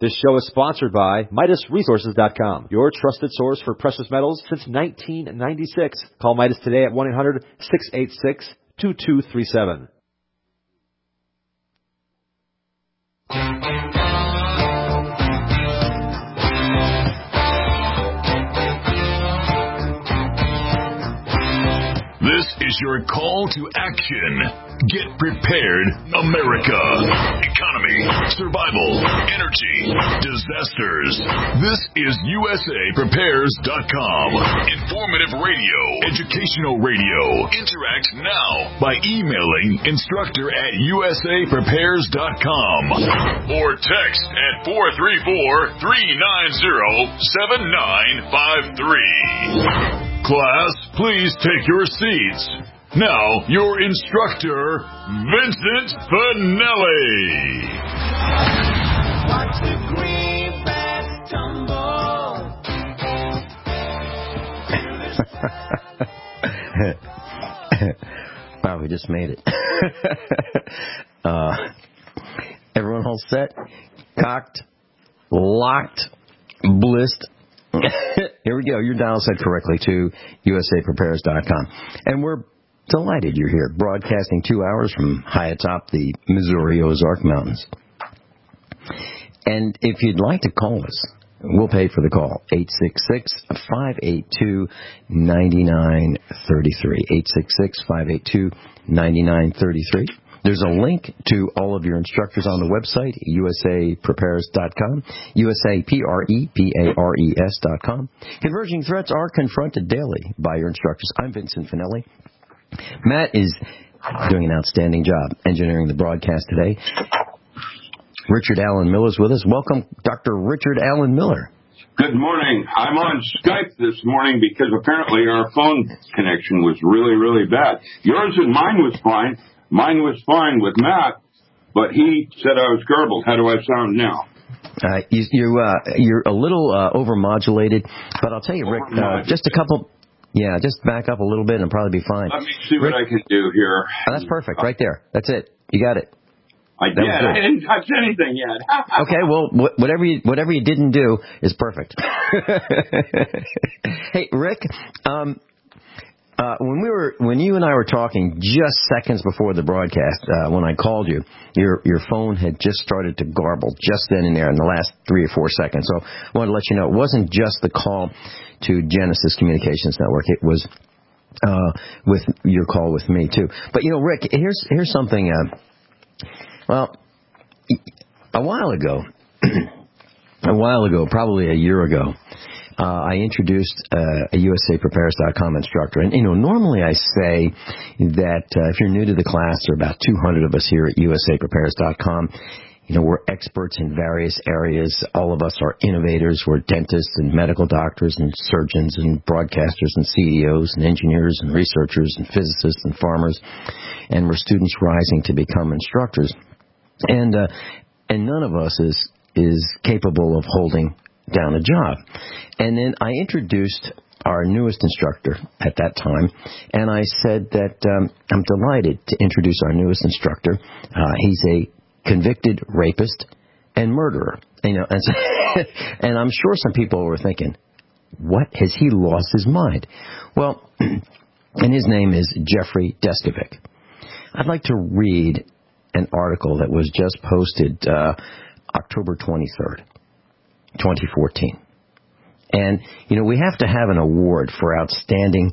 This show is sponsored by MidasResources.com, your trusted source for precious metals since 1996. Call Midas today at 1-800-686-2237. This is your call to action. Get prepared, America. Economy, survival, energy, disasters. This is USAPrepares.com. Informative radio, educational radio. Interact now by emailing instructor@USAPrepares.com or text at 434-390-7953. Class, please take your seats. Now, your instructor, Vincent Finelli. Watch the greenbacks tumble. Wow, we just made it. Everyone all set? Cocked, locked, blissed. Here we go. Your dial set correctly to USAPrepares.com. And we're delighted you're here, broadcasting 2 hours from high atop the Missouri Ozark Mountains. And if you'd like to call us, we'll pay for the call. 866-582-9933. 866-582-9933. There's a link to all of your instructors on the website, USAPrepares.com, USAPREPARES.com. Converging threats are confronted daily by your instructors. I'm Vincent Finelli. Matt is doing an outstanding job engineering the broadcast today. Richard Allen Miller is with us. Welcome, Dr. Richard Allen Miller. Good morning. I'm on Skype this morning because apparently our phone connection was really, really bad. Yours and mine was fine. Mine was fine with Matt, but he said I was garbled. How do I sound now? You're a little overmodulated, but I'll tell you, Rick, just a couple... Yeah, just back up a little bit and probably be fine. Let me see what I can do here. Oh, that's perfect, right there. That's it. You got it. I didn't touch anything yet. Okay, well, whatever you didn't do is perfect. Hey, Rick, when you and I were talking just seconds before the broadcast, when I called you, your phone had just started to garble just then and there in the last 3 or 4 seconds. So I wanted to let you know it wasn't just the call to Genesis Communications Network. It was with your call with me too. But Rick, here's something. Well, a while ago, probably a year ago, I introduced a USAPrepares.com instructor. And, normally I say that if you're new to the class, there are about 200 of us here at USAPrepares.com. We're experts in various areas. All of us are innovators. We're dentists and medical doctors and surgeons and broadcasters and CEOs and engineers and researchers and physicists and farmers. And we're students rising to become instructors. And none of us is capable of holding down a job. And then I introduced our newest instructor at that time, and I said that I'm delighted to introduce our newest instructor. He's a convicted rapist and murderer. And I'm sure some people were thinking, what, has he lost his mind? Well, and his name is Jeffrey Deskovic. I'd like to read an article that was just posted October 23rd, 2014. And, we have to have an award for outstanding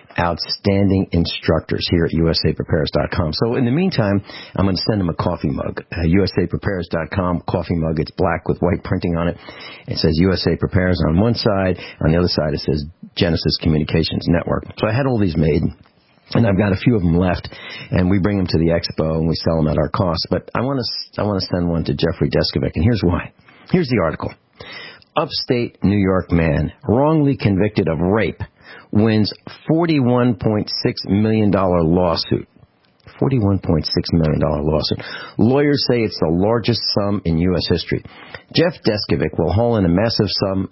instructors here at USAPrepares.com. So in the meantime, I'm going to send them a coffee mug. USAPrepares.com coffee mug. It's black with white printing on it. It says USA Prepares on one side. On the other side, it says Genesis Communications Network. So I had all these made, and I've got a few of them left, and we bring them to the expo, and we sell them at our cost. But I want to send one to Jeffrey Deskovic, and here's why. Here's the article. Upstate New York man wrongly convicted of rape wins $41.6 million lawsuit. $41.6 million lawsuit. Lawyers say it's the largest sum in U.S. history. Jeff Deskovic will haul in a massive sum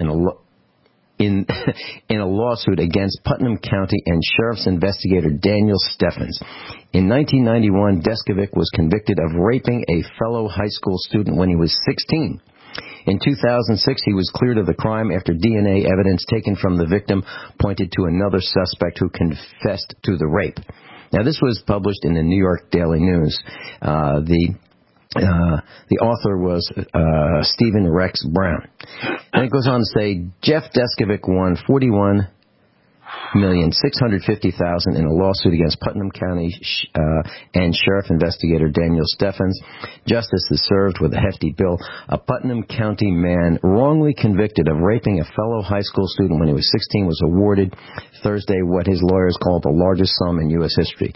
in a lawsuit against Putnam County and Sheriff's investigator Daniel Steffens. In 1991, Deskovic was convicted of raping a fellow high school student when he was 16. In 2006, he was cleared of the crime after DNA evidence taken from the victim pointed to another suspect who confessed to the rape. Now, this was published in the New York Daily News. The author was Stephen Rex Brown. And it goes on to say, Jeff Deskovic won $41,650,000 in a lawsuit against Putnam County and Sheriff Investigator Daniel Steffens. Justice is served with a hefty bill. A Putnam County man wrongly convicted of raping a fellow high school student when he was 16 was awarded Thursday what his lawyers called the largest sum in U.S. history.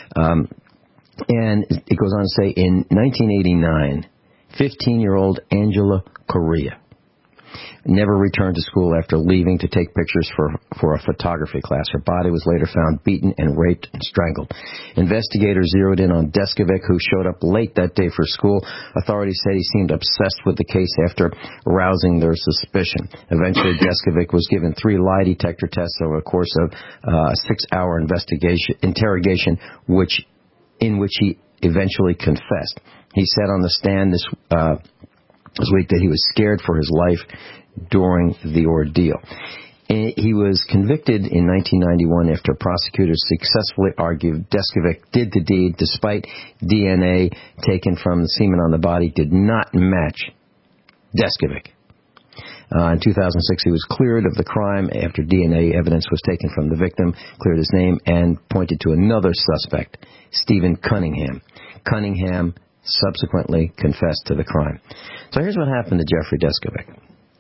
And it goes on to say, in 1989, 15-year-old Angela Correa never returned to school after leaving to take pictures for a photography class. Her body was later found beaten and raped and strangled. Investigators zeroed in on Deskovic, who showed up late that day for school. Authorities said he seemed obsessed with the case after arousing their suspicion. Eventually, Deskovic was given 3 lie detector tests over the course of a 6-hour interrogation, in which he eventually confessed. He said on the stand this week that he was scared for his life during the ordeal. He was convicted in 1991 after prosecutors successfully argued Deskovic did the deed despite DNA taken from the semen on the body did not match Deskovic. In 2006, he was cleared of the crime after DNA evidence was taken from the victim, cleared his name, and pointed to another suspect, Stephen Cunningham. Cunningham subsequently confessed to the crime. So here's what happened to Jeffrey Deskovic.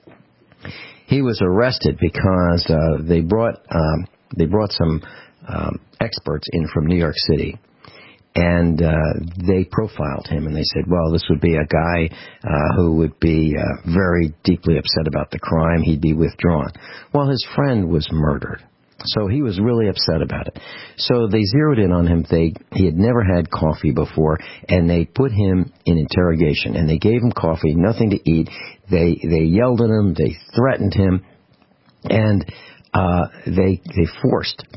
He was arrested because they brought some experts in from New York City. And they profiled him, and they said, well, this would be a guy who would be very deeply upset about the crime. He'd be withdrawn. Well, his friend was murdered, so he was really upset about it. So they zeroed in on him. He had never had coffee before, and they put him in interrogation, and they gave him coffee, nothing to eat. They yelled at him. They threatened him, and they forced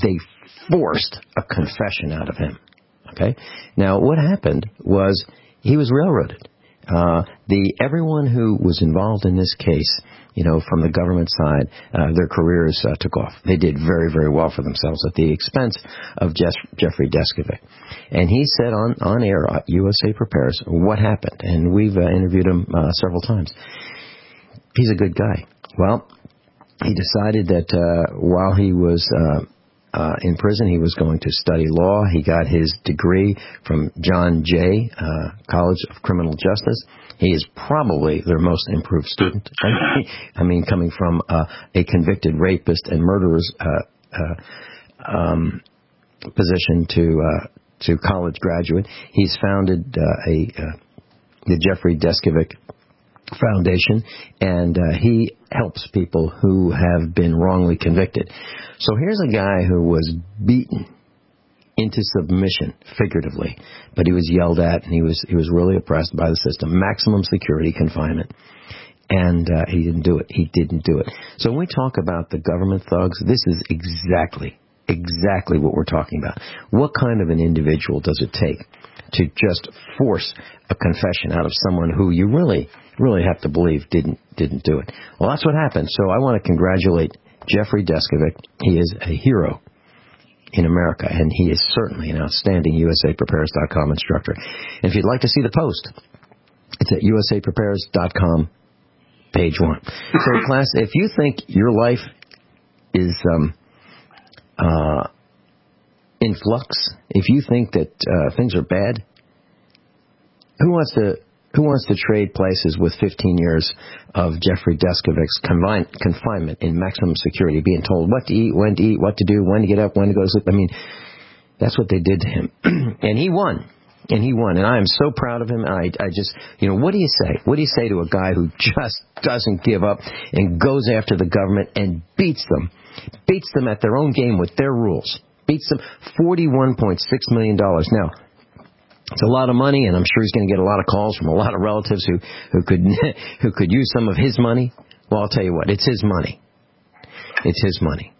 a confession out of him. Okay. Now, what happened was he was railroaded. Everyone who was involved in this case, from the government side, their careers took off. They did very, very well for themselves at the expense of Jeffrey Deskovic. And he said on air, USA Prepares, what happened. And we've interviewed him several times. He's a good guy. Well, he decided that while he was in prison, he was going to study law. He got his degree from John Jay College of Criminal Justice. He is probably their most improved student. I mean, coming from a convicted rapist and murderer's position to college graduate. He's founded the Jeffrey Deskovic Foundation, and he helps people who have been wrongly convicted. So here's a guy who was beaten into submission, figuratively, but he was yelled at, and he was really oppressed by the system. Maximum security confinement, and he didn't do it. So when we talk about the government thugs, this is exactly what we're talking about. What kind of an individual does it take to just force a confession out of someone who you really have to believe didn't do it? Well, that's what happened. So I want to congratulate Jeffrey Deskovic. He is a hero in America, and he is certainly an outstanding USAPrepares.com instructor. And if you'd like to see the post, it's at USAPrepares.com, page 1. So, class, if you think your life is in flux, if you think that things are bad, who wants to trade places with 15 years of Jeffrey Deskovic's confinement in maximum security, being told what to eat, when to eat, what to do, when to get up, when to go to sleep? I mean, that's what they did to him. And he won. And I am so proud of him. I just, what do you say? What do you say to a guy who just doesn't give up and goes after the government and beats them at their own game with their rules? Beats them $41.6 million. Now, it's a lot of money, and I'm sure he's going to get a lot of calls from a lot of relatives who could use some of his money. Well, I'll tell you what, it's his money. It's his money.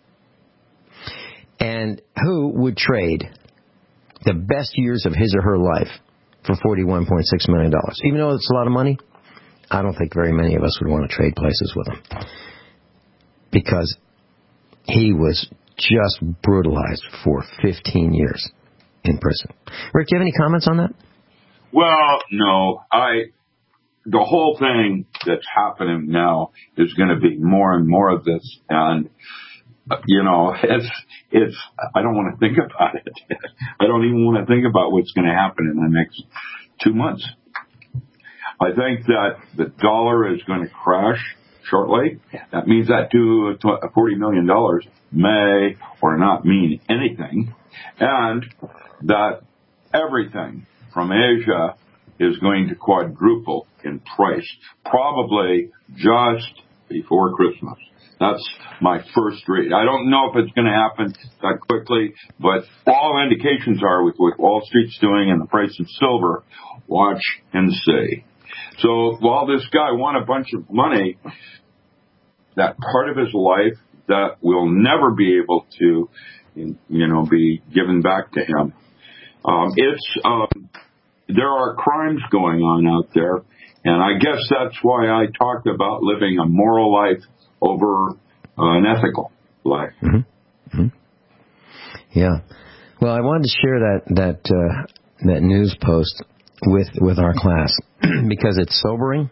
And who would trade the best years of his or her life for $41.6 million? Even though it's a lot of money, I don't think very many of us would want to trade places with him, because he was just brutalized for 15 years in prison. Rick, do you have any comments on that? Well, no. The whole thing that's happening now is going to be more and more of this, and it's. I don't want to think about it. I don't even want to think about what's going to happen in the next 2 months. I think that the dollar is going to crash shortly. That means that $40 million may or not mean anything, and that everything from Asia is going to quadruple in price, probably just before Christmas. That's my first read. I don't know if it's going to happen that quickly, but all indications are with what Wall Street's doing and the price of silver, watch and see. So while this guy won a bunch of money, that part of his life that will never be able to, be given back to him. There are crimes going on out there, and I guess that's why I talked about living a moral life over an ethical life. Mm-hmm. Mm-hmm. Yeah. Well, I wanted to share that news post with our class because it's sobering.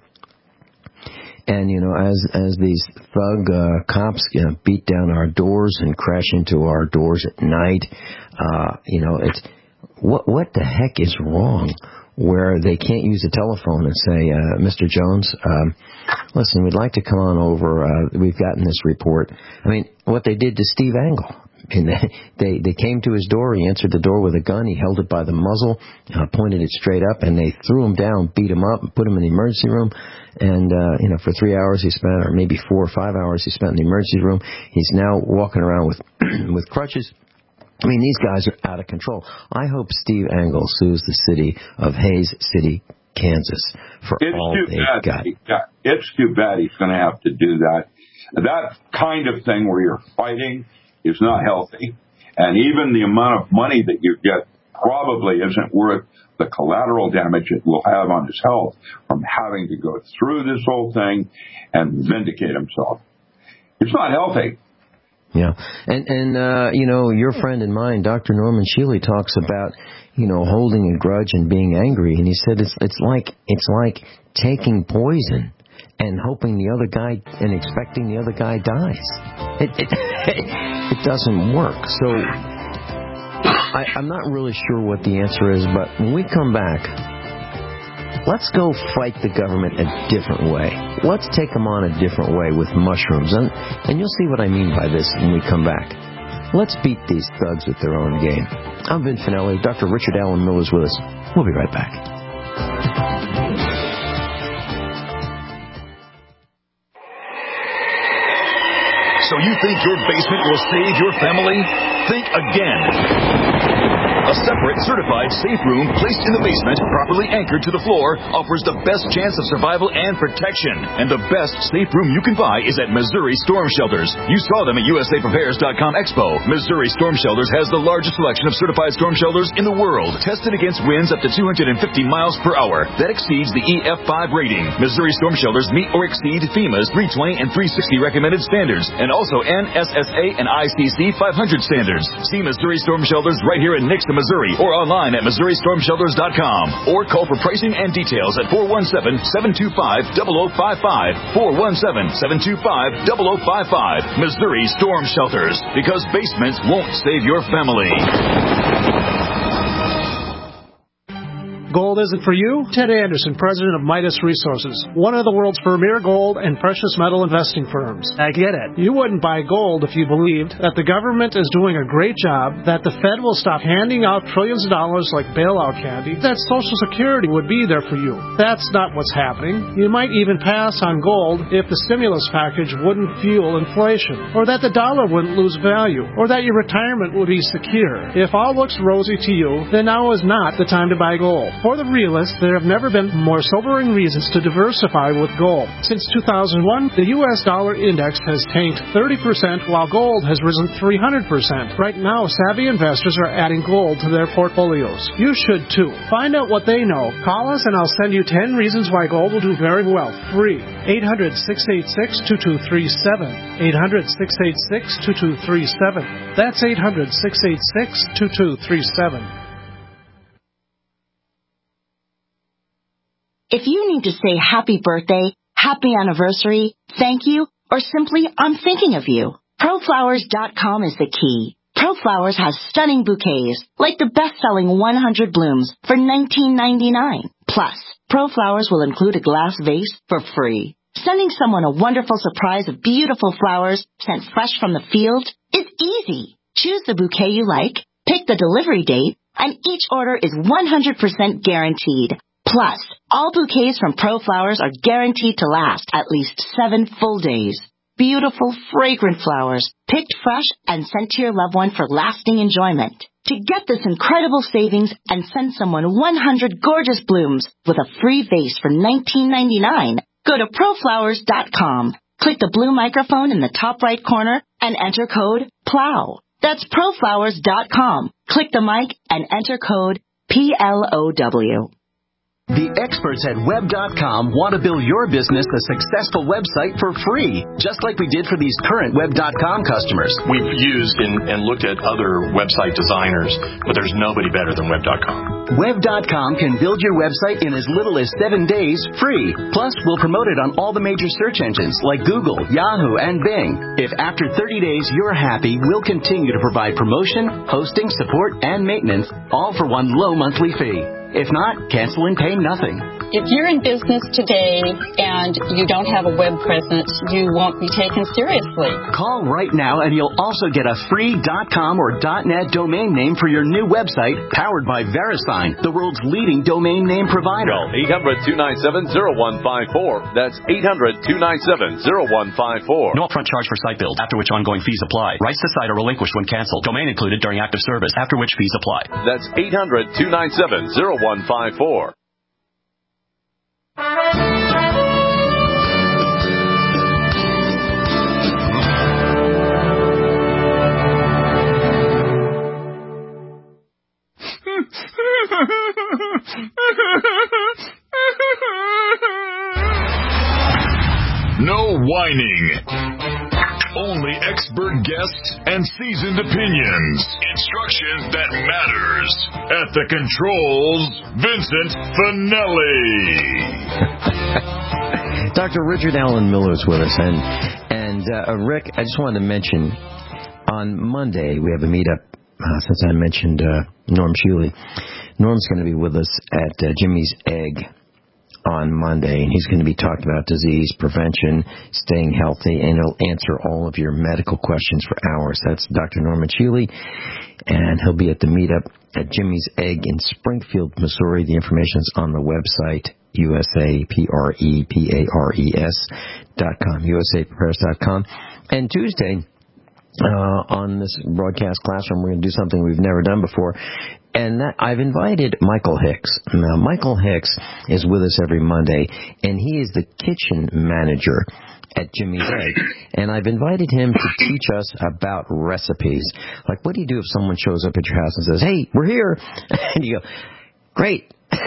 And, as these thug cops beat down our doors and crash into our doors at night, it's what the heck is wrong where they can't use a telephone and say, Mr. Jones, listen, we'd like to come on over. We've gotten this report. I mean, what they did to Steve Angle. And they came to his door. He answered the door with a gun. He held it by the muzzle, pointed it straight up, and they threw him down, beat him up, and put him in the emergency room. And, for 3 hours he spent, or maybe 4 or 5 hours he spent in the emergency room. He's now walking around with with crutches. I mean, these guys are out of control. I hope Steve Angle sues the city of Hays City, Kansas, for all they've got. It's too bad he's going to have to do that. That kind of thing where you're fighting is not healthy. And even the amount of money that you get probably isn't worth the collateral damage it will have on his health from having to go through this whole thing and vindicate himself. It's not healthy. Yeah. And your friend and mine, Dr. Norman Shealy, talks about, holding a grudge and being angry. And he said it's like taking poison and hoping the other guy and expecting the other guy dies. It doesn't work. So I'm not really sure what the answer is, but when we come back, let's go fight the government a different way. Let's take them on a different way with mushrooms. And you'll see what I mean by this when we come back. Let's beat these thugs with their own game. I'm Vin Finelli. Dr. Richard Allen Miller's with us. We'll be right back. So you think your basement will save your family? Think again. A separate, certified safe room placed in the basement, properly anchored to the floor, offers the best chance of survival and protection. And the best safe room you can buy is at Missouri Storm Shelters. You saw them at USAPrepares.com Expo. Missouri Storm Shelters has the largest selection of certified storm shelters in the world, tested against winds up to 250 miles per hour. That exceeds the EF5 rating. Missouri Storm Shelters meet or exceed FEMA's 320 and 360 recommended standards, and also NSSA and ICC 500 standards. See Missouri Storm Shelters right here in Nixon, Missouri, or online at MissouriStormShelters.com, or call for pricing and details at 417-725-0055, 417-725-0055. Missouri Storm Shelters, because basements won't save your family. Gold isn't for you? Ted Anderson, president of Midas Resources, one of the world's premier gold and precious metal investing firms. I get it. You wouldn't buy gold if you believed that the government is doing a great job, that the Fed will stop handing out trillions of dollars like bailout candy, that Social Security would be there for you. That's not what's happening. You might even pass on gold if the stimulus package wouldn't fuel inflation, or that the dollar wouldn't lose value, or that your retirement would be secure. If all looks rosy to you, then now is not the time to buy gold. For the realist, there have never been more sobering reasons to diversify with gold. Since 2001, the U.S. dollar index has tanked 30%, while gold has risen 300%. Right now, savvy investors are adding gold to their portfolios. You should too. Find out what they know. Call us and I'll send you 10 reasons why gold will do very well. Free. 800-686-2237. 800-686-2237. That's 800-686-2237. If you need to say happy birthday, happy anniversary, thank you, or simply I'm thinking of you, ProFlowers.com is the key. ProFlowers has stunning bouquets, like the best-selling 100 blooms for $19.99. Plus, ProFlowers will include a glass vase for free. Sending someone a wonderful surprise of beautiful flowers sent fresh from the field is easy. Choose the bouquet you like, pick the delivery date, and each order is 100% guaranteed. Plus, all bouquets from ProFlowers are guaranteed to last at least 7 full days. Beautiful, fragrant flowers, picked fresh and sent to your loved one for lasting enjoyment. To get this incredible savings and send someone 100 gorgeous blooms with a free vase for $19.99, go to ProFlowers.com. Click the blue microphone in the top right corner and enter code PLOW. That's ProFlowers.com. Click the mic and enter code PLOW. The experts at Web.com want to build your business a successful website for free, just like we did for these current Web.com customers. We've used and looked at other website designers, but there's nobody better than Web.com. Web.com can build your website in as little as 7 days free. Plus, we'll promote it on all the major search engines like Google, Yahoo, and Bing. If after 30 days you're happy, we'll continue to provide promotion, hosting, support, and maintenance, all for one low monthly fee. If not, cancel and pay nothing. If you're in business today and you don't have a web presence, you won't be taken seriously. Call right now and you'll also get a free .com or .net domain name for your new website, powered by VeriSign, the world's leading domain name provider. Call 800-297-0154. That's 800-297-0154. No upfront charge for site build, after which ongoing fees apply. Rights to site are relinquished when canceled. Domain included during active service, after which fees apply. That's 800-297-0154. No whining. Only expert guests and seasoned opinions. Instruction that matters. At the controls, Vincent Finelli. Dr. Richard Allen Miller is with us. And Rick, I just wanted to mention, on Monday we have a meetup, since I mentioned Norm Shealy. Norm's going to be with us at Jimmy's Egg on Monday, and he's going to be talking about disease prevention, staying healthy, and he'll answer all of your medical questions for hours. That's Dr. Norman Shealy, and he'll be at the meetup at Jimmy's Egg in Springfield, Missouri. The information's on the website, USAPREPARES.com, USAPrepares.com. And Tuesday, on this broadcast classroom, we're going to do something we've never done before. And that I've invited Michael Hicks. Now, Michael Hicks is with us every Monday, and he is the kitchen manager at Jimmy's Egg. And I've invited him to teach us about recipes. Like, what do you do if someone shows up at your house and says, "Hey, we're here," and you go, "Great.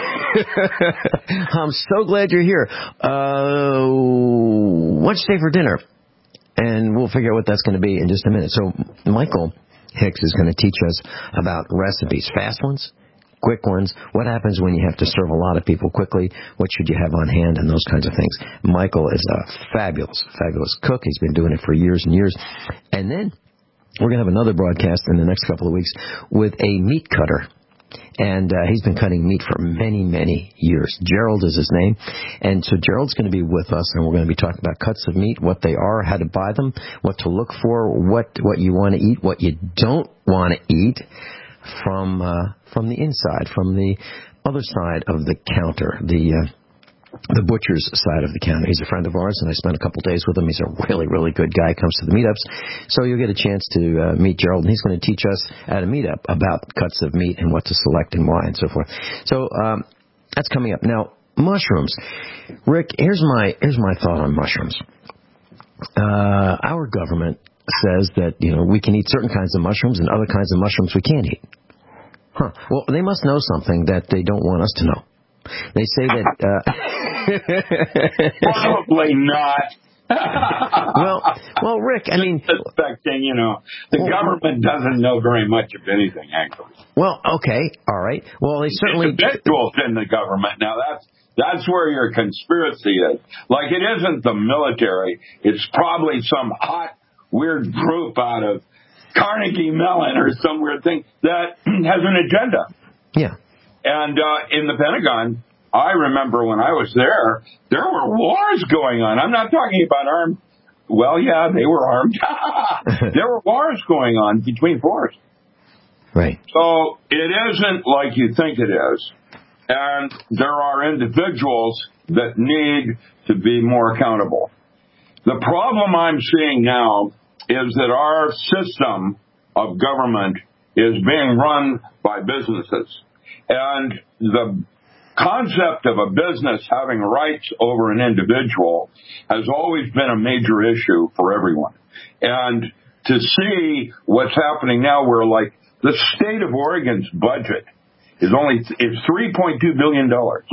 I'm so glad you're here. What'd you say for dinner?" And we'll figure out what that's going to be in just a minute. So Michael Hicks is going to teach us about recipes, fast ones, quick ones, what happens when you have to serve a lot of people quickly, what should you have on hand, and those kinds of things. Michael is a fabulous, fabulous cook. He's been doing it for years and years. And then we're going to have another broadcast in the next couple of weeks with a meat cutter. And he's been cutting meat for many, many years. Gerald is his name. And so Gerald's going to be with us, and we're going to be talking about cuts of meat, what they are, how to buy them, what to look for, what you want to eat, what you don't want to eat from the inside, from the other side of the counter, the butcher's side of the counter. He's a friend of ours, and I spent a couple days with him. He's a really, really good guy. Comes to the meetups. So you'll get a chance to meet Gerald, and he's going to teach us at a meetup about cuts of meat and what to select and why and so forth. So That's coming up. Now, mushrooms. Rick, here's my thought on mushrooms. Our government says that, we can eat certain kinds of mushrooms and other kinds of mushrooms we can't eat. Huh. Well, they must know something that they don't want us to know. They say that... Probably not. well, Rick, I mean... Suspecting, the government doesn't know very much of anything, actually. Well, okay, all right. Well, they certainly... Individuals in the government. Now, that's where your conspiracy is. Like, it isn't the military. It's probably some hot, weird group out of Carnegie Mellon or some weird thing that has an agenda. Yeah. And in the Pentagon, I remember when I was there were wars going on. I'm not talking about armed. Well, yeah, they were armed. There were wars going on between forces. Right. So it isn't like you think it is. And there are individuals that need to be more accountable. The problem I'm seeing now is that our system of government is being run by businesses. And the concept of a business having rights over an individual has always been a major issue for everyone. And to see what's happening now where, like, the state of Oregon's budget is $3.2 billion.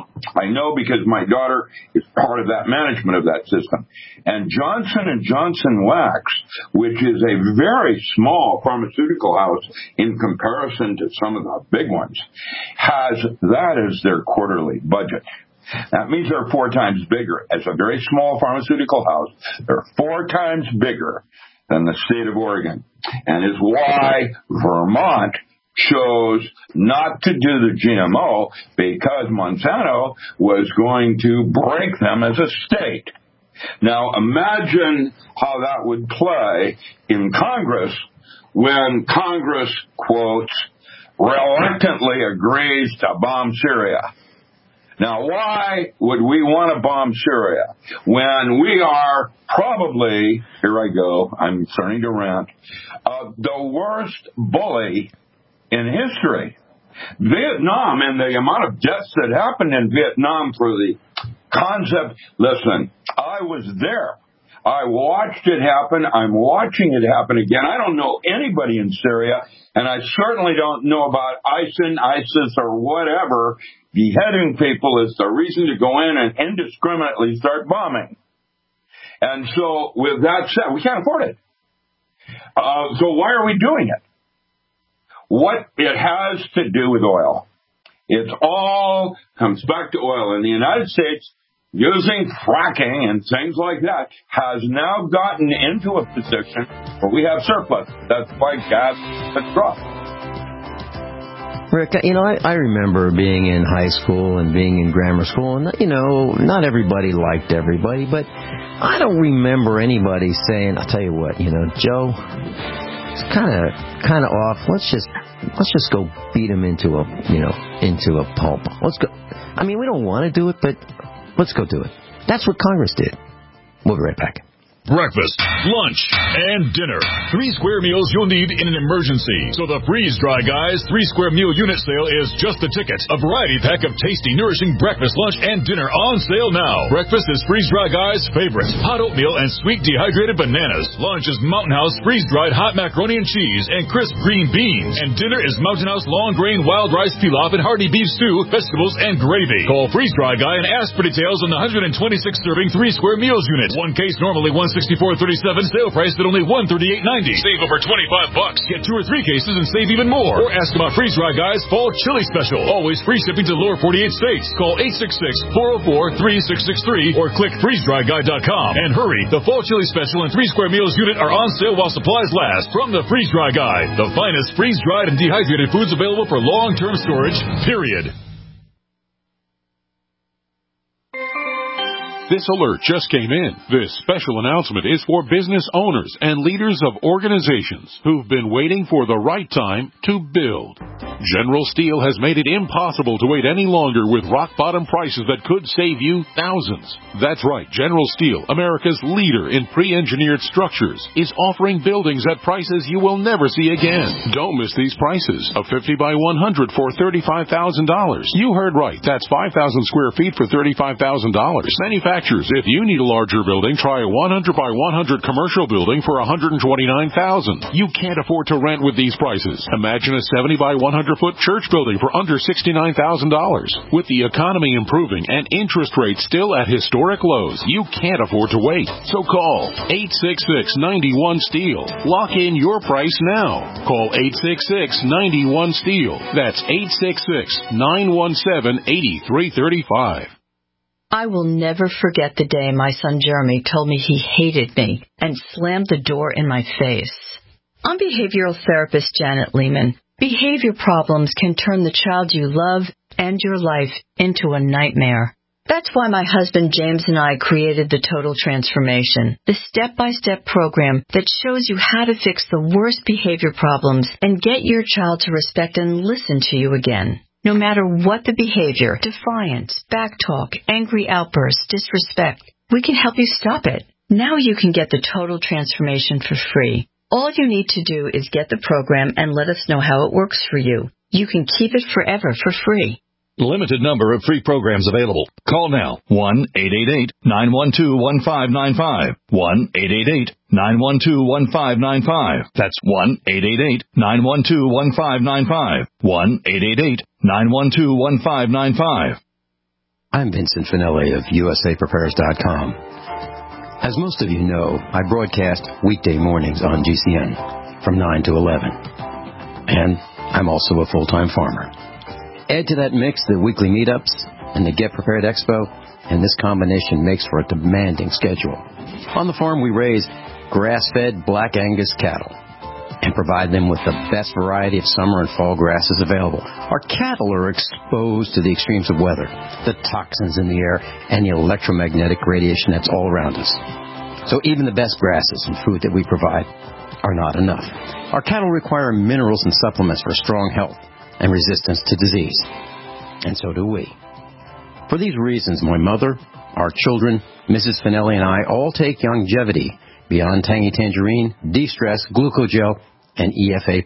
I know because my daughter is part of that management of that system. And Johnson & Johnson Wax, which is a very small pharmaceutical house in comparison to some of the big ones, has that as their quarterly budget. That means they're 4 times bigger. As a very small pharmaceutical house, they're 4 times bigger than the state of Oregon. And is why Vermont chose not to do the GMO because Monsanto was going to break them as a state. Now, imagine how that would play in Congress when Congress, quotes, reluctantly agrees to bomb Syria. Now, why would we want to bomb Syria when we are probably, here I go, I'm starting to rant, the worst bully in history? Vietnam and the amount of deaths that happened in Vietnam for the concept. Listen, I was there. I watched it happen. I'm watching it happen again. I don't know anybody in Syria, and I certainly don't know about ISIS, or whatever. Beheading people is the reason to go in and indiscriminately start bombing. And so, with that said, we can't afford it. So why are we doing it? What it has to do with oil. It all comes back to oil. In the United States, using fracking and things like that has now gotten into a position where we have surplus. That's why gas has dropped. Rick, I remember being in high school and being in grammar school, and, not everybody liked everybody, but I don't remember anybody saying, I'll tell you what, Joe, it's kind of off. Let's just go beat him into a pulp. Let's go. I mean, we don't want to do it, but let's go do it. That's what Congress did. We'll be right back. Breakfast, lunch, and dinner. 3 square meals you'll need in an emergency. So the Freeze Dry Guys 3 square meal unit sale is just the ticket. A variety pack of tasty, nourishing breakfast, lunch, and dinner on sale now. Breakfast is Freeze Dry Guys' favorite. Hot oatmeal and sweet dehydrated bananas. Lunch is Mountain House freeze-dried hot macaroni and cheese and crisp green beans. And dinner is Mountain House long grain wild rice pilaf and hearty beef stew, vegetables, and gravy. Call Freeze Dry Guy and ask for details on the 126 serving 3 square meals unit. One case normally $164.37, sale price at only $138.90. Save over $25. Get 2 or 3 cases and save even more. Or ask about Freeze Dry Guys Fall Chili Special. Always free shipping to the lower 48 states. Call 866-404-3663 or click freezedryguy.com. And hurry, the Fall Chili Special and 3 square meals unit are on sale while supplies last. From the Freeze Dry Guy, the finest freeze-dried and dehydrated foods available for long-term storage, period. This alert just came in. This special announcement is for business owners and leaders of organizations who've been waiting for the right time to build. General Steel has made it impossible to wait any longer with rock-bottom prices that could save you thousands. That's right. General Steel, America's leader in pre-engineered structures, is offering buildings at prices you will never see again. Don't miss these prices. A 50 by 100 for $35,000. You heard right. That's 5,000 square feet for $35,000. Manufacturers, if you need a larger building, try a 100 by 100 commercial building for $129,000. You can't afford to rent with these prices. Imagine a 70 by 100-foot church building for under $69,000. With the economy improving and interest rates still at historic lows, you can't afford to wait. So call 866-91-STEEL. Lock in your price now. Call 866-91-STEEL. That's 866-917-8335. I will never forget the day my son Jeremy told me he hated me and slammed the door in my face. I'm behavioral therapist Janet Lehman. Behavior problems can turn the child you love and your life into a nightmare. That's why my husband James and I created the Total Transformation, the step-by-step program that shows you how to fix the worst behavior problems and get your child to respect and listen to you again. No matter what the behavior, defiance, backtalk, angry outbursts, disrespect, we can help you stop it. Now you can get the Total Transformation for free. All you need to do is get the program and let us know how it works for you. You can keep it forever for free. Limited number of free programs available. Call now. 1-888-912-1595. 1-888-912-1595. That's 1-888-912-1595. 1-888-912-1595. I'm Vincent Finelli of USAPrepares.com. As most of you know, I broadcast weekday mornings on GCN from 9 to 11. And I'm also a full-time farmer. Add to that mix the weekly meetups and the Get Prepared Expo, and this combination makes for a demanding schedule. On the farm, we raise grass-fed Black Angus cattle and provide them with the best variety of summer and fall grasses available. Our cattle are exposed to the extremes of weather, the toxins in the air, and the electromagnetic radiation that's all around us. So even the best grasses and food that we provide are not enough. Our cattle require minerals and supplements for strong health and resistance to disease. And so do we. For these reasons, my mother, our children, Mrs. Finelli, and I all take Longevity, Beyond Tangy Tangerine, De-Stress, Glucogel, and EFA+.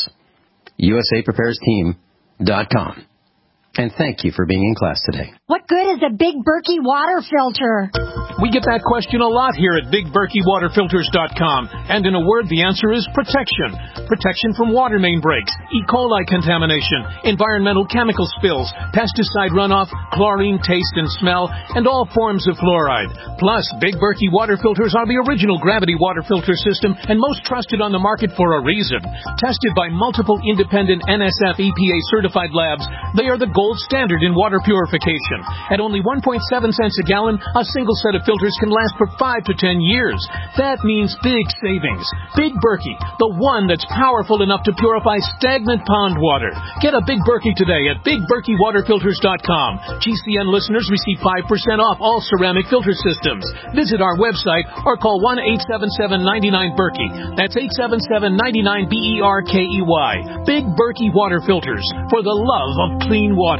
USAPreparesTeam.com. And thank you for being in class today. What good is a Big Berkey water filter? We get that question a lot here at BigBerkeyWaterFilters.com. And in a word, the answer is protection. Protection from water main breaks, E. coli contamination, environmental chemical spills, pesticide runoff, chlorine, taste and smell, and all forms of fluoride. Plus, Big Berkey water filters are the original gravity water filter system and most trusted on the market for a reason. Tested by multiple independent NSF EPA certified labs, they are the gold standard in water purification. At only 1.7 cents a gallon, a single set of filters can last for 5 to 10 years. That means big savings. Big Berkey, the one that's powerful enough to purify stagnant pond water. Get a Big Berkey today at BigBerkeyWaterFilters.com. GCN listeners receive 5% off all ceramic filter systems. Visit our website or call 1-877-99-BERKEY. That's 877-99-BERKEY. Big Berkey Water Filters, for the love of clean water.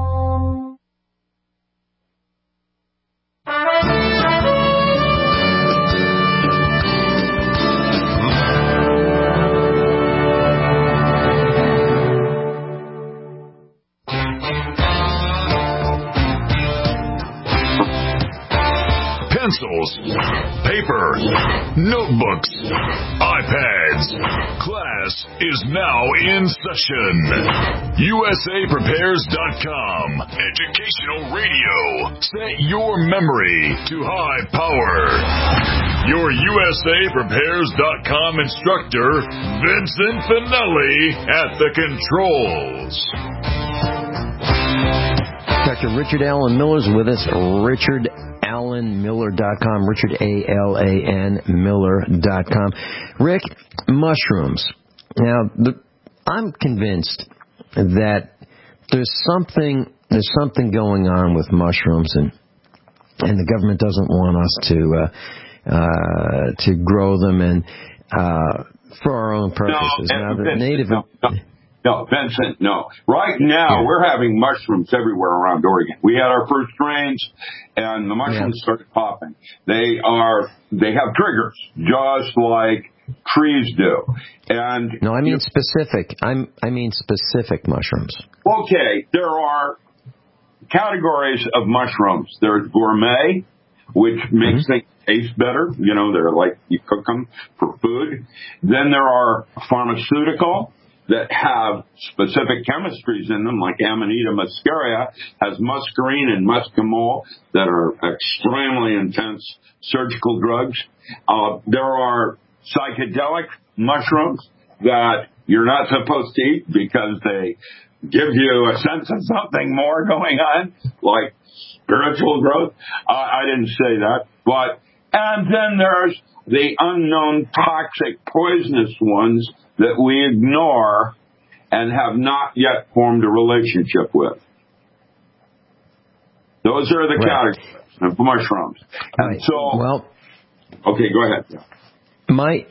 Pencils, paper, notebooks, iPads. Class is now in session. USAPrepares.com. Educational radio. Set your memory to high power. Your USAPrepares.com instructor, Vincent Finelli, at the controls. Dr. Richard Allen Miller's with us. RichardAllenMiller.com. RichardAlanMiller.com. Rick, mushrooms. Now, I'm convinced that there's something going on with mushrooms, and and the government doesn't want us to grow them and for our own purposes. No, Vincent, no. Right now, we're having mushrooms everywhere around Oregon. We had our first rains, and the mushrooms started popping. They have triggers, just like trees do. And no, I mean specific. I mean specific mushrooms. Okay, there are categories of mushrooms. There's gourmet, which makes things taste better. You know, they're like you cook them for food. Then there are pharmaceutical that have specific chemistries in them, like Amanita muscaria has muscarine and muscimol that are extremely intense surgical drugs. There are psychedelic mushrooms that you're not supposed to eat because they give you a sense of something more going on, like spiritual growth. I didn't say that. And then there's the unknown toxic poisonous ones that we ignore and have not yet formed a relationship with. Those are the categories of mushrooms. And okay, go ahead.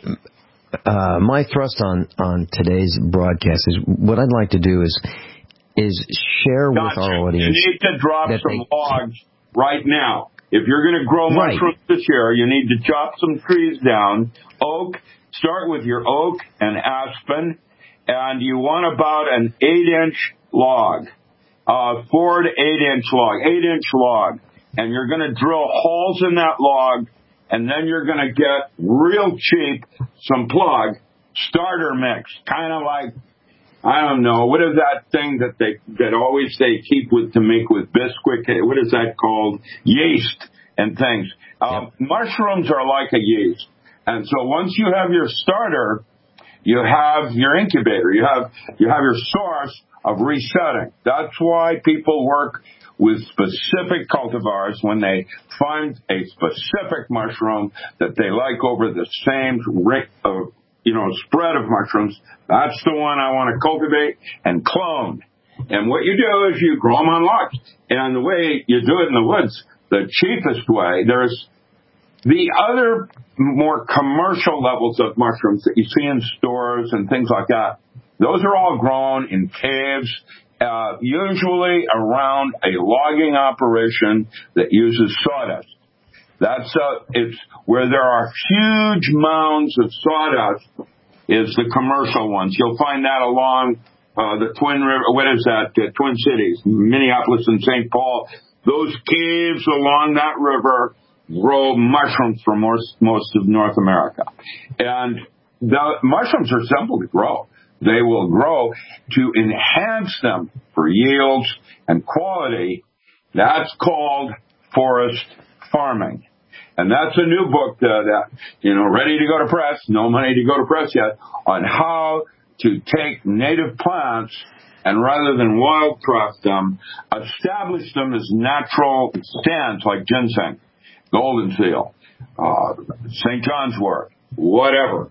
My thrust on today's broadcast is what I'd like to do is share with our audience. You need to drop some logs right now. If you're going to grow mushrooms this year, you need to chop some trees down. Oak, start with your oak and aspen, and you want about an 8-inch log, 4 to 8-inch log, 8-inch log, and you're going to drill holes in that log, and then you're going to get real cheap some plug starter mix, kind of like, I don't know, what is that thing that always they keep to make with Bisquick? What is that called? Yeast and things. Mushrooms are like a yeast. And so once you have your starter, you have your incubator. You have your source of resetting. That's why people work with specific cultivars when they find a specific mushroom that they like over the same spread of mushrooms. That's the one I want to cultivate and clone. And what you do is you grow them on logs. And the way you do it in the woods, the cheapest way, there's the other more commercial levels of mushrooms that you see in stores and things like that. Those are all grown in caves, usually around a logging operation that uses sawdust. It's where there are huge mounds of sawdust is the commercial ones. You'll find that along the Twin River. What is that? Twin Cities, Minneapolis and St. Paul. Those caves along that river grow mushrooms for most of North America. And the mushrooms are simple to grow. They will grow to enhance them for yields and quality. That's called forest farming. And that's a new book ready to go to press, no money to go to press yet, on how to take native plants and rather than wildcraft them, establish them as natural stands like ginseng, golden seal, St. John's wort, whatever.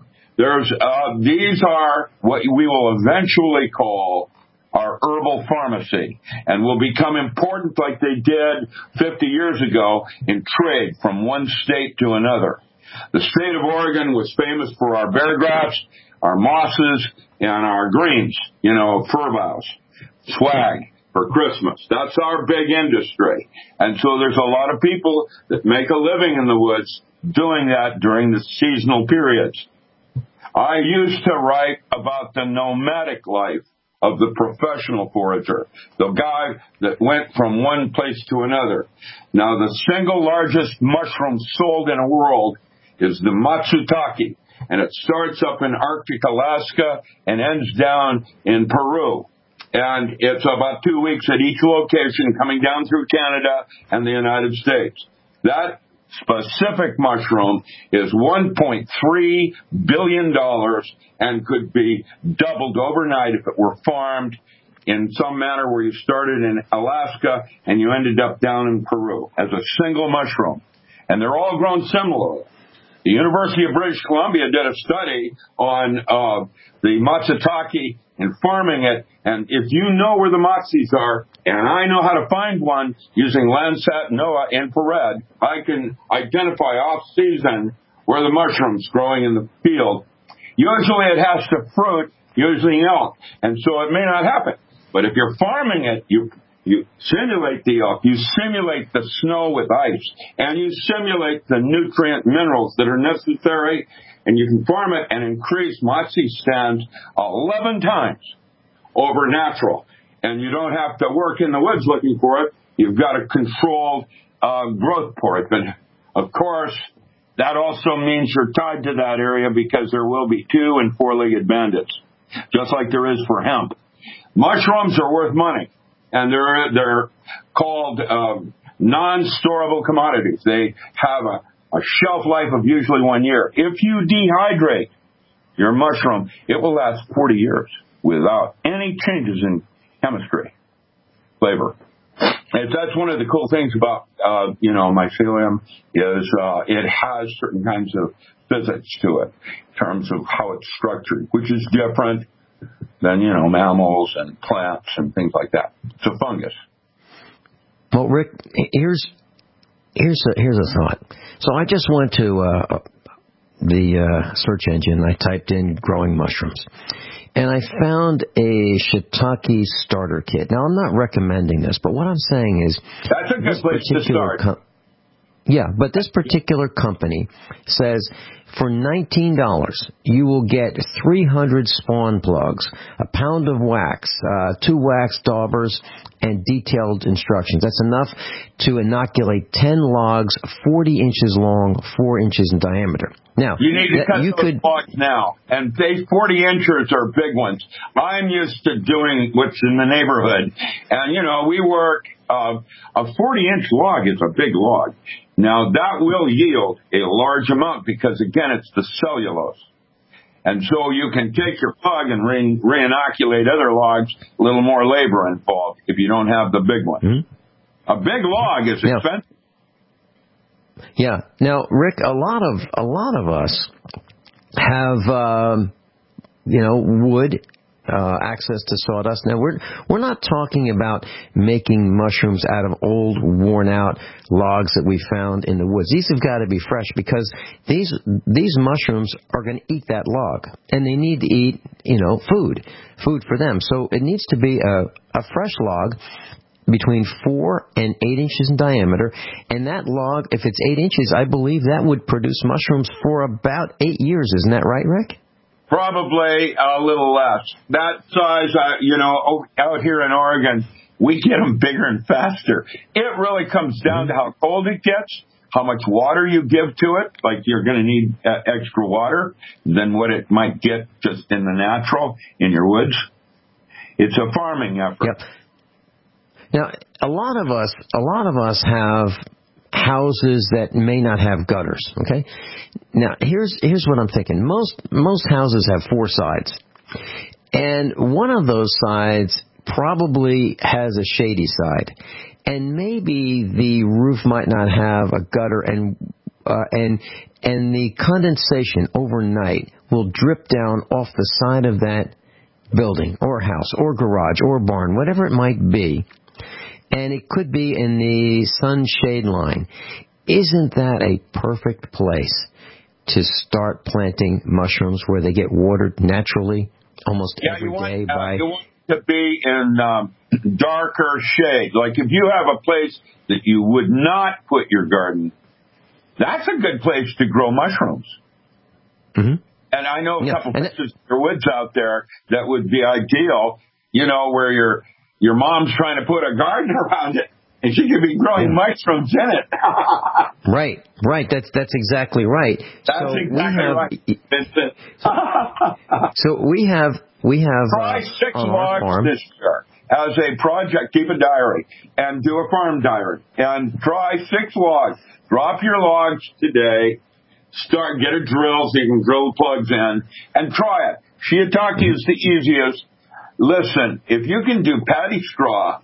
These are what we will eventually call our herbal pharmacy, and will become important like they did 50 years ago in trade from one state to another. The state of Oregon was famous for our bear grass, our mosses, and our greens, fir boughs, swag for Christmas. That's our big industry. And so there's a lot of people that make a living in the woods doing that during the seasonal periods. I used to write about the nomadic life of the professional forager, the guy that went from one place to another. Now, the single largest mushroom sold in the world is the matsutake, and it starts up in Arctic Alaska and ends down in Peru. And it's about 2 weeks at each location coming down through Canada and the United States. That specific mushroom is $1.3 billion and could be doubled overnight if it were farmed in some manner where you started in Alaska and you ended up down in Peru as a single mushroom. And they're all grown similarly. The University of British Columbia did a study on the matsutake and farming it. And if you know where the matsu's are, and I know how to find one using Landsat, NOAA, infrared, I can identify off-season where the mushroom's growing in the field. Usually it has to fruit, usually elk, and so it may not happen. But if you're farming it, you simulate the elk, you simulate the snow with ice, and you simulate the nutrient minerals that are necessary, and you can farm it and increase matsu stands 11 times over natural. And you don't have to work in the woods looking for it. You've got a controlled growth for it. But, of course, that also means you're tied to that area because there will be 2- and 4-legged bandits, just like there is for hemp. Mushrooms are worth money, and they're called non-storable commodities. They have a shelf life of usually 1 year. If you dehydrate your mushroom, it will last 40 years without any changes in chemistry, flavor. And that's one of the cool things about, mycelium is it has certain kinds of physics to it in terms of how it's structured, which is different than, mammals and plants and things like that. It's a fungus. Well, Rick, here's a thought. So I just went to the search engine. I typed in growing mushrooms. And I found a shiitake starter kit. Now, I'm not recommending this, but what I'm saying is... That's a good place to start. But this particular company says for $19, you will get 300 spawn plugs, a pound of wax, 2 wax daubers, and detailed instructions. That's enough to inoculate 10 logs, 40 inches long, 4 inches in diameter. Now, you need to cut those logs now, and 40 inches are big ones. I'm used to doing what's in the neighborhood, and we work. A 40-inch log is a big log. Now that will yield a large amount because again, it's the cellulose, and so you can take your plug and re-inoculate other logs. A little more labor involved if you don't have the big one. Mm-hmm. A big log is expensive. Yeah. Now, Rick, a lot of us have, wood, access to sawdust. Now, we're not talking about making mushrooms out of old, worn-out logs that we found in the woods. These have got to be fresh because these mushrooms are going to eat that log, and they need to eat, food for them. So it needs to be a fresh log between 4 and 8 inches in diameter, and that log, if it's 8 inches, I believe that would produce mushrooms for about 8 years. Isn't that right, Rick? Probably a little less. That size, out here in Oregon, we get them bigger and faster. It really comes down to how cold it gets, how much water you give to it, like you're going to need extra water than what it might get just in the natural in your woods. It's a farming effort. Yep. Now, a lot of us have houses that may not have gutters, okay? Now, here's what I'm thinking. Most houses have 4 sides. And one of those sides probably has a shady side. And maybe the roof might not have a gutter and the condensation overnight will drip down off the side of that building or house or garage or barn, whatever it might be. And it could be in the sunshade line. Isn't that a perfect place to start planting mushrooms where they get watered naturally almost every day? You want to be in darker shade. Like if you have a place that you would not put your garden, that's a good place to grow mushrooms. Mm-hmm. And I know a couple places in your woods out there that would be ideal, where your mom's trying to put a garden around it, and she could be growing mushrooms in it. Right. That's exactly right. That's exactly right, Vincent. So we have try 6 logs this year as a project. Keep a diary and do a farm diary and try 6 logs. Drop your logs today. Get a drill so you can drill the plugs in and try it. Shiitake is the easiest. Listen, if you can do paddy straw,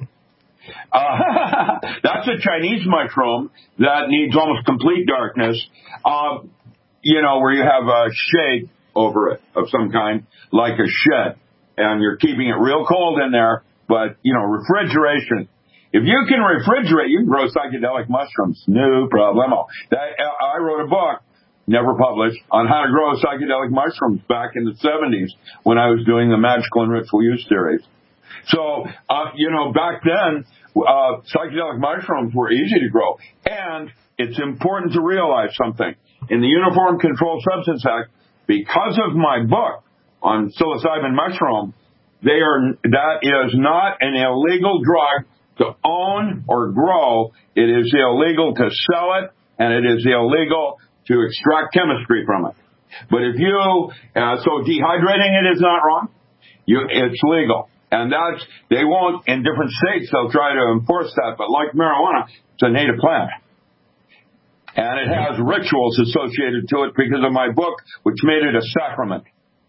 that's a Chinese mushroom that needs almost complete darkness. where you have a shade over it of some kind, like a shed, and you're keeping it real cold in there, but, refrigeration. If you can refrigerate, you can grow psychedelic mushrooms. No problemo. I wrote a book, never published, on how to grow psychedelic mushrooms back in the 70s when I was doing the Magical and Ritual Use series. So, back then, psychedelic mushrooms were easy to grow. And it's important to realize something. In the Uniform Controlled Substance Act, because of my book on psilocybin mushroom, that is not an illegal drug to own or grow. It is illegal to sell it, and it is illegal to extract chemistry from it. But if so dehydrating it is not wrong. It's legal. And they won't, in different states, they'll try to enforce that. But like marijuana, it's a native plant. And it has rituals associated to it because of my book, which made it a sacrament.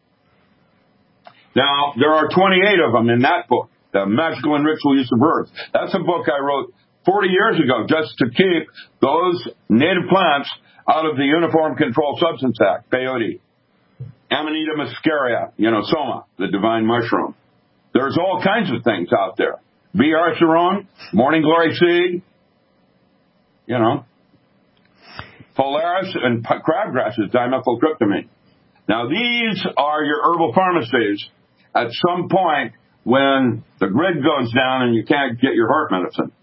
Now, there are 28 of them in that book, The Magical and Ritual Use of Herbs. That's a book I wrote 40 years ago just to keep those native plants out of the Uniform Controlled Substance Act, peyote. Amanita muscaria, soma, the divine mushroom. There's all kinds of things out there. B. arthurone, morning glory seed, Polaris and crabgrass is dimethyltryptamine. Now, these are your herbal pharmacies at some point when the grid goes down and you can't get your heart medicine.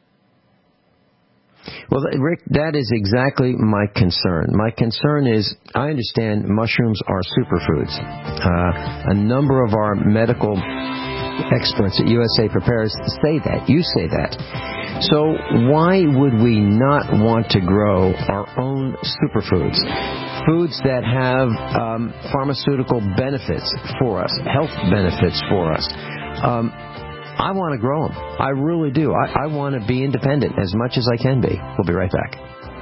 Well, Rick, that is exactly my concern. My concern is I understand mushrooms are superfoods. A number of our medical experts at USA Prepares say that. You say that. So why would we not want to grow our own superfoods? Foods that have pharmaceutical benefits for us, health benefits for us. I want to grow them. I really do. I want to be independent as much as I can be. We'll be right back.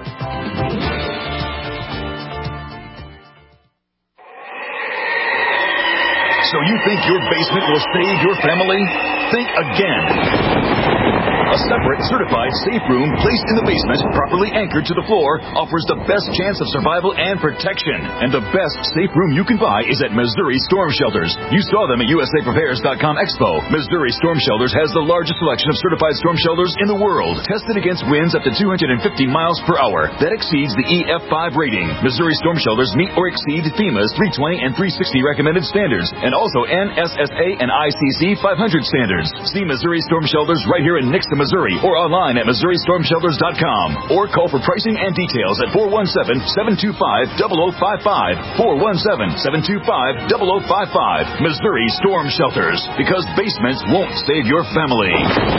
So you think your basement will save your family? Think again. A separate, certified safe room placed in the basement, properly anchored to the floor, offers the best chance of survival and protection. And the best safe room you can buy is at Missouri Storm Shelters. You saw them at USAPrepares.com Expo. Missouri Storm Shelters has the largest selection of certified storm shelters in the world, tested against winds up to 250 miles per hour. That exceeds the EF5 rating. Missouri Storm Shelters meet or exceed FEMA's 320 and 360 recommended standards, and also NSSA and ICC 500 standards. See Missouri Storm Shelters right here in Nixon, Missouri, or online at MissouriStormShelters.com, or call for pricing and details at 417-725-0055, 417-725-0055. Missouri Storm Shelters, because basements won't save your family.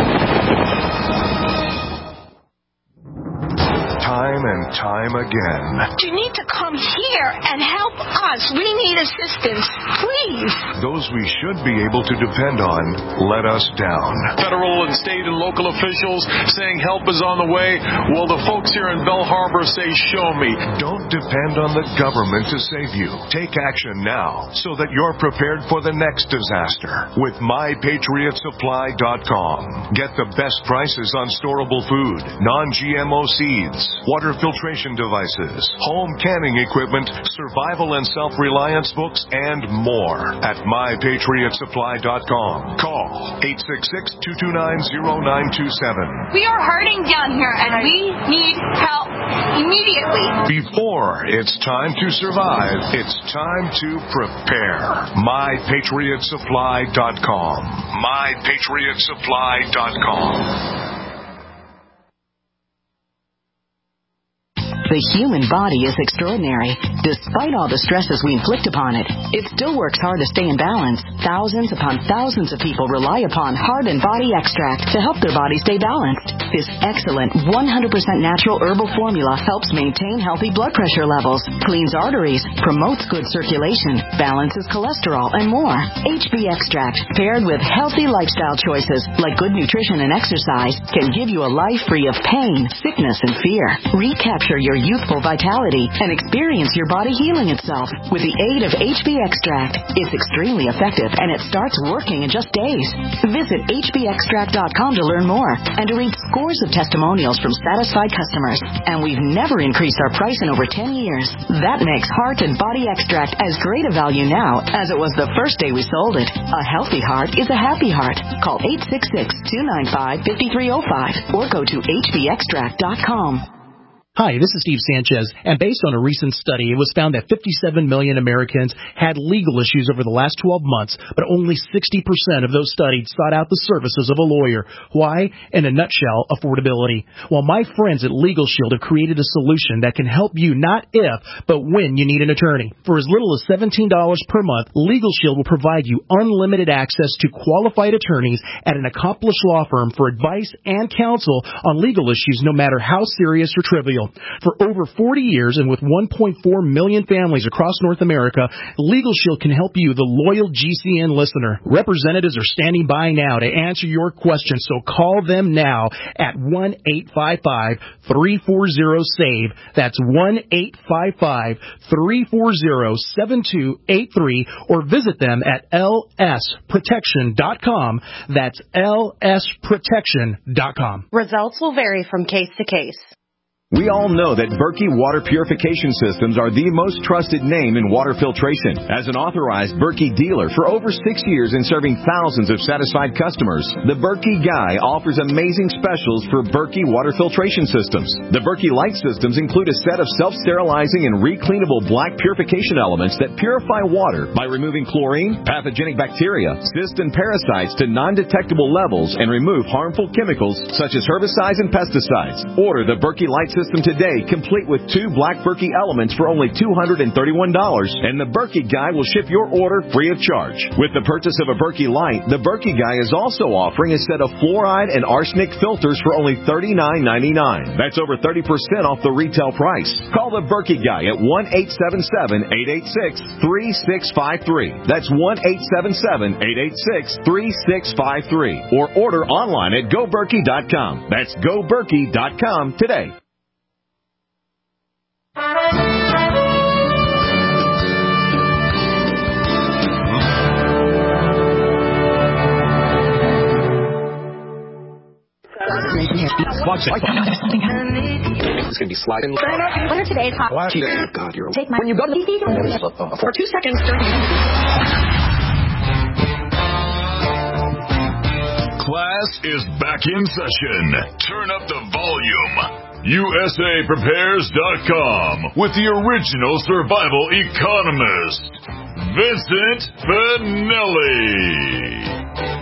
Time and time again. You need to come here and help us. We need assistance, please. Those we should be able to depend on let us down. Federal and state and local officials saying help is on the way. Well, the folks here in Bell Harbor say, show me. Don't depend on the government to save you. Take action now so that you're prepared for the next disaster with MyPatriotSupply.com. Get the best prices on storable food, non-GMO seeds, water filtration devices, home canning equipment, survival and self-reliance books, and more at MyPatriotSupply.com. Call 866-229-0927. We are hurting down here, and we need help immediately. Before it's time to survive, it's time to prepare. MyPatriotSupply.com. MyPatriotSupply.com. The human body is extraordinary. Despite all the stresses we inflict upon it, it still works hard to stay in balance. Thousands upon thousands of people rely upon Heart and Body Extract to help their body stay balanced. This excellent 100% natural herbal formula helps maintain healthy blood pressure levels, cleans arteries, promotes good circulation, balances cholesterol, and more. HB Extract, paired with healthy lifestyle choices like good nutrition and exercise, can give you a life free of pain, sickness, and fear. Recapture your youthful vitality and experience your body healing itself with the aid of HB Extract. It's extremely effective and it starts working in just days. Visit hbextract.com to learn more and to read scores of testimonials from satisfied customers. And we've never increased our price in over 10 years. That makes Heart and Body Extract as great a value now as it was the first day we sold it. A healthy heart is a happy heart. Call 866-295-5305 or go to hbextract.com. Hi, this is Steve Sanchez, and based on a recent study, it was found that 57 million Americans had legal issues over the last 12 months, but only 60% of those studied sought out the services of a lawyer. Why? In a nutshell, affordability. Well, my friends at Legal Shield have created a solution that can help you not if, but when you need an attorney. For as little as $17 per month, Legal Shield will provide you unlimited access to qualified attorneys at an accomplished law firm for advice and counsel on legal issues, no matter how serious or trivial. For over 40 years and with 1.4 million families across North America, Legal Shield can help you, the loyal GCN listener. Representatives are standing by now to answer your questions, so call them now at 1-855-340-SAVE. That's 1-855-340-7283, or visit them at lsprotection.com. That's lsprotection.com. Results will vary from case to case. We all know that Berkey Water Purification Systems are the most trusted name in water filtration. As an authorized Berkey dealer for over 6 years and serving thousands of satisfied customers, the Berkey Guy offers amazing specials for Berkey Water Filtration Systems. The Berkey Light Systems include a set of self-sterilizing and recleanable black purification elements that purify water by removing chlorine, pathogenic bacteria, cysts, and parasites to non-detectable levels and remove harmful chemicals such as herbicides and pesticides. Order the Berkey Light System today, complete with 2 black Berkey elements for only $231, and the Berkey Guy will ship your order free of charge. With the purchase of a Berkey Light, the Berkey Guy is also offering a set of fluoride and arsenic filters for only $39.99. That's over 30% off the retail price. Call the Berkey Guy at 1-877-886-3653. That's 1-877-886-3653. Or order online at GoBerkey.com. That's GoBerkey.com today. Watch it. It's going to be sliding. What are today's hot? God, you're... Take my... When you go to the... For 2 seconds. Class is back in session. Turn up the volume. USAPrepares.com with the original survival economist, Vincent Finelli.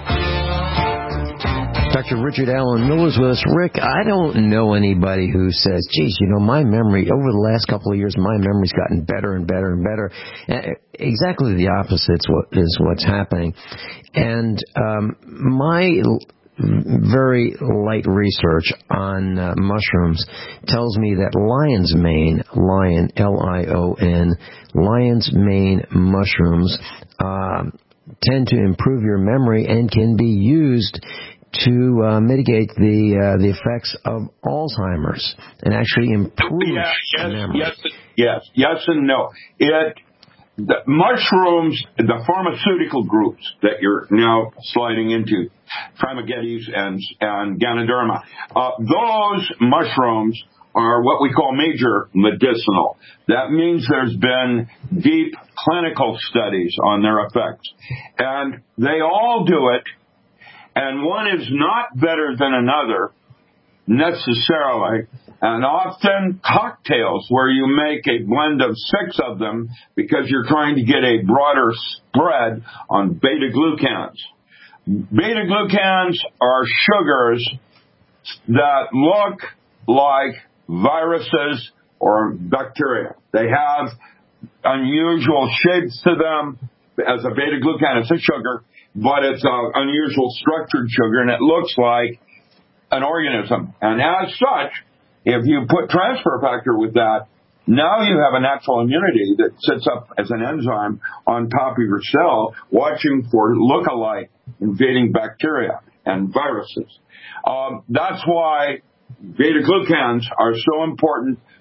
Dr. Richard Allen Miller's with us. Rick, I don't know anybody who says, geez, you know, my memory, over the last couple of years, my memory's gotten better and better and better. Exactly the opposite is what's happening. And my very light research on mushrooms tells me that lion's mane, lion, L-I-O-N, lion's mane mushrooms tend to improve your memory and can be used to mitigate the effects of Alzheimer's and actually improve memory. Yes and no. The mushrooms, the pharmaceutical groups that you're now sliding into, Trimegetes and Ganoderma, those mushrooms are what we call major medicinal. That means there's been deep clinical studies on their effects. And they all do it, and one is not better than another necessarily. And often cocktails where you make a blend of 6 of them because you're trying to get a broader spread on beta-glucans. Beta-glucans are sugars that look like viruses or bacteria. They have unusual shapes to them. As a beta-glucan, it's a sugar, but it's an unusual structured sugar, and it looks like an organism. And as such, if you put transfer factor with that, now you have a natural immunity that sits up as an enzyme on top of your cell, watching for look-alike invading bacteria and viruses. That's why beta-glucans are so important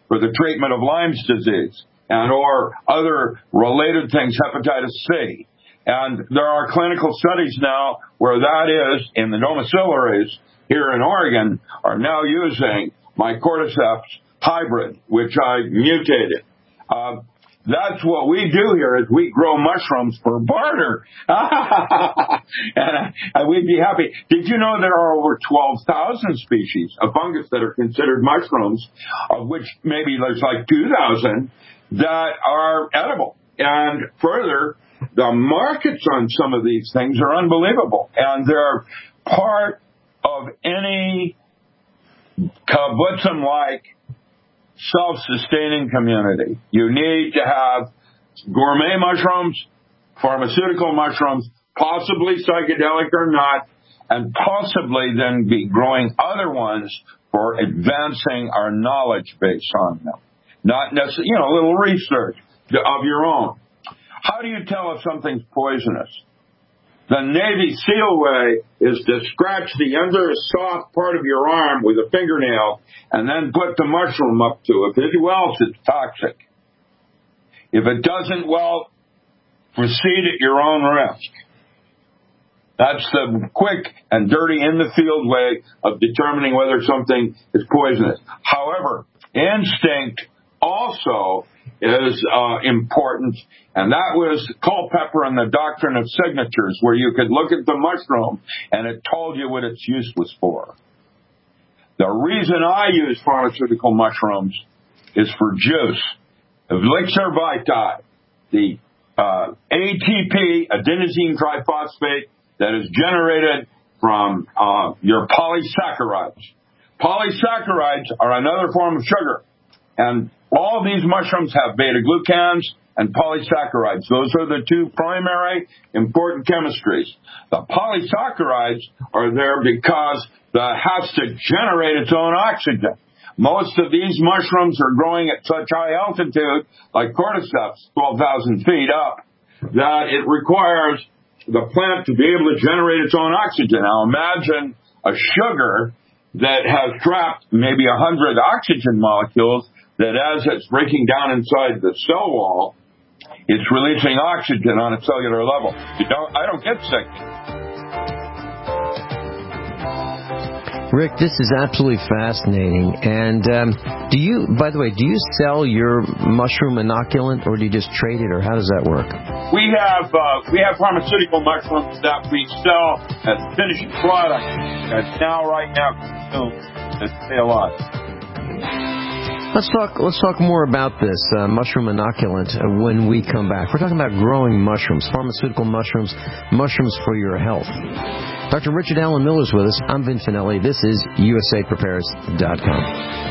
for the treatment of Lyme's disease and or other related things, hepatitis C. And there are clinical studies now where that is, in the domiciliaries here in Oregon, are now using my cordyceps hybrid, which I mutated. That's what we do here is we grow mushrooms for barter. and we'd be happy. Did you know there are over 12,000 species of fungus that are considered mushrooms, of which maybe there's like 2,000 that are edible? And further, the markets on some of these things are unbelievable. And they're part of any kibbutz-like self-sustaining community. You need to have gourmet mushrooms, pharmaceutical mushrooms, possibly psychedelic or not, and possibly then be growing other ones for advancing our knowledge base on them. Not necessarily, a little research of your own. How do you tell if something's poisonous? The Navy SEAL way is to scratch the under soft part of your arm with a fingernail and then put the mushroom up to it. If it welts, it's toxic. If it doesn't welt, proceed at your own risk. That's the quick and dirty in-the-field way of determining whether something is poisonous. However, instinct also is important, and that was Culpeper and the Doctrine of Signatures, where you could look at the mushroom and it told you what its use was for. The reason I use pharmaceutical mushrooms is for juice. Elixir Vitae, the ATP, adenosine triphosphate, that is generated from your polysaccharides. Polysaccharides are another form of sugar, and all of these mushrooms have beta-glucans and polysaccharides. Those are the two primary important chemistries. The polysaccharides are there because it has to generate its own oxygen. Most of these mushrooms are growing at such high altitude, like cordyceps, 12,000 feet up, that it requires the plant to be able to generate its own oxygen. Now imagine a sugar that has trapped maybe 100 oxygen molecules that as it's breaking down inside the cell wall, it's releasing oxygen on a cellular level. I don't get sick. Rick, this is absolutely fascinating. And by the way, do you sell your mushroom inoculant, or do you just trade it, or how does that work? We have pharmaceutical mushrooms that we sell as finished products that right now consumed at CLI. Let's talk more about this mushroom inoculant when we come back. We're talking about growing mushrooms, pharmaceutical mushrooms, mushrooms for your health. Dr. Richard Alan Miller is with us. I'm Vin Finelli. This is USAPrepares.com.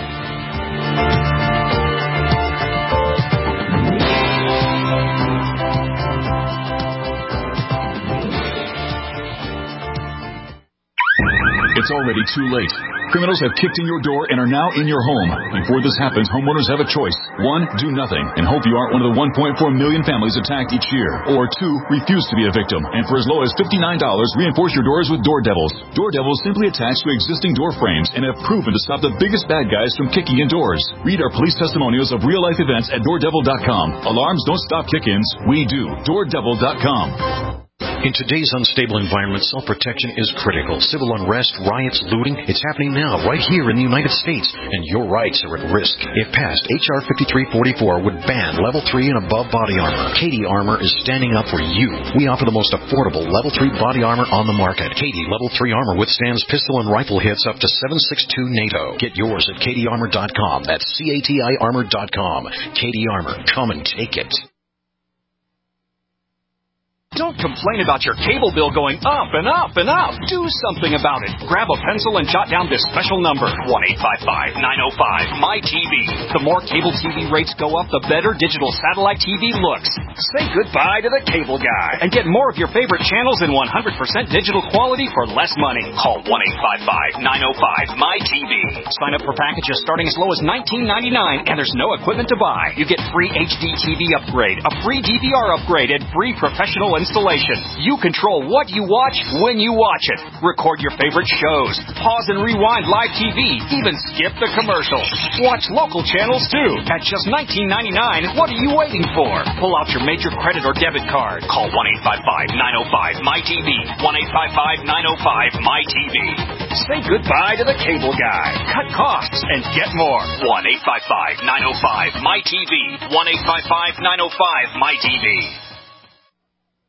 It's already too late. Criminals have kicked in your door and are now in your home. Before this happens, homeowners have a choice. 1, do nothing and hope you aren't one of the 1.4 million families attacked each year. Or 2, refuse to be a victim. And for as low as $59, reinforce your doors with Door Devils. Door Devils simply attach to existing door frames and have proven to stop the biggest bad guys from kicking in doors. Read our police testimonials of real-life events at DoorDevil.com. Alarms don't stop kick-ins. We do. DoorDevil.com. In today's unstable environment, self-protection is critical. Civil unrest, riots, looting, it's happening now, right here in the United States, and your rights are at risk. If passed, H.R. 5344 would ban Level 3 and above body armor. Katie Armor is standing up for you. We offer the most affordable Level 3 body armor on the market. Katie Level 3 armor withstands pistol and rifle hits up to 7.62 NATO. Get yours at katiearmor.com. That's CATIarmor.com. Katie Armor. Come and take it. Don't complain about your cable bill going up and up and up. Do something about it. Grab a pencil and jot down this special number, 1-855-905-MY-TV. The more cable TV rates go up, the better digital satellite TV looks. Say goodbye to the cable guy and get more of your favorite channels in 100% digital quality for less money. Call 1-855-905-MY-TV. Sign up for packages starting as low as $19.99, and there's no equipment to buy. You get free HD TV upgrade, a free DVR upgrade, and free professional installation. installation. You control what you watch when you watch it. Record your favorite shows. Pause and rewind live TV. Even skip the commercials. Watch local channels too. At just $19.99, what are you waiting for? Pull out your major credit or debit card. Call 1-855-905-MyTV. 1-855-905-MyTV. Say goodbye to the cable guy. Cut costs and get more. 1-855-905-MyTV. 1-855-905-MyTV.